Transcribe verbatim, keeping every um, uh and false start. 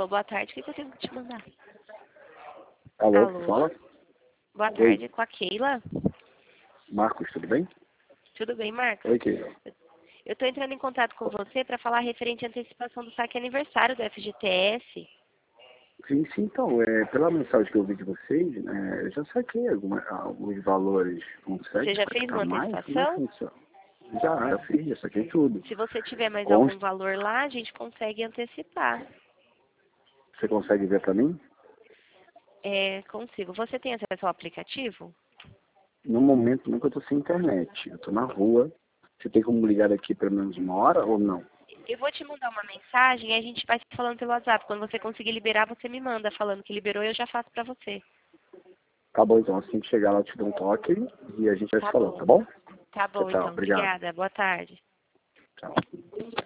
Alô, boa tarde. O que, que eu tenho que te mandar? Alô, Alô. fala? Boa Oi. tarde, com a Keila. Marcos, tudo bem? Tudo bem, Marcos? Oi, Keila. Eu estou entrando em contato com você para falar referente à antecipação do saque aniversário do F G T S. Sim, sim, então, é, pela mensagem que eu vi de vocês, né, eu já saquei alguma, alguns valores. Consegue Você já fez explicar uma mais? Como é que antecipação? funciona? Já, já fiz, já saquei tudo. Se você tiver mais algum Consta, valor lá, a gente consegue antecipar. você consegue ver pra mim? É, consigo. Você tem acesso ao aplicativo? No momento, nunca eu tô sem internet. Eu tô na rua. Você tem como ligar daqui pelo menos uma hora ou não? Eu vou te mandar uma mensagem e a gente vai se falando pelo WhatsApp. Quando você conseguir liberar, você me manda falando que liberou e eu já faço pra você. Tá bom, então, assim que chegar lá, eu te dou um toque e a gente vai se Tá falando, bom. tá bom? Tá Tchau, bom, tchau. então. Obrigado. Obrigada. Boa tarde. Tchau.